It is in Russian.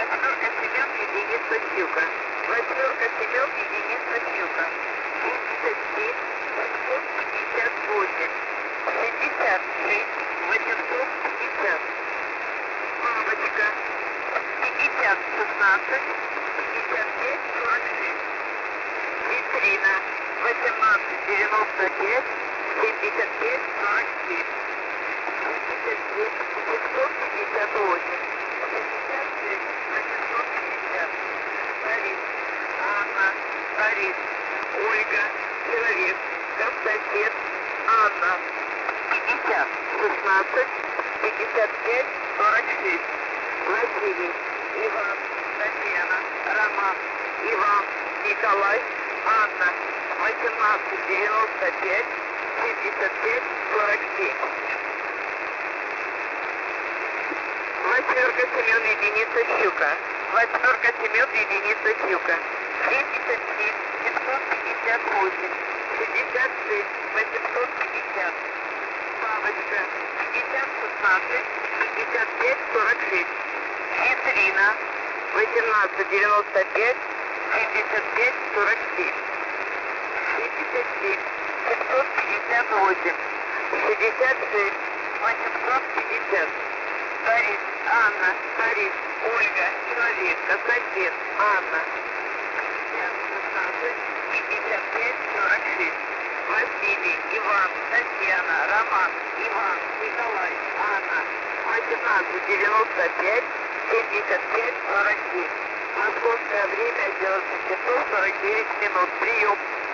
Восьмерка Семен, единица Щука. Восьмерка Семен, единица Щука. 77 858. 66 850. Бабочка. 50 16 55 46. Витрина. 18 95 75 47. 57 558. 56 850. Борис. Анна. Борис. Ольга. Человек. Константин. Анна. 50 16 55 46. Василий. Иван. Татьяна. Роман. Иван. Николай. Анна. 18 95 75 47. Восьмерка Семен, единица Щука. Восьмерка Семен, единица Щука. 77 558. 66 850. Бабочка. 50 16 55 46. Витрина. 18 95 75 47. 77 558. 66 850. Борис, Анна, Борис, Ольга, Человек, Константин, Анна. 16 55 46. Василий, Иван, Татьяна, Роман, Иван, Николай, Анна. 18 95 75 47. Московское время 11 часов 49 минут. Прием.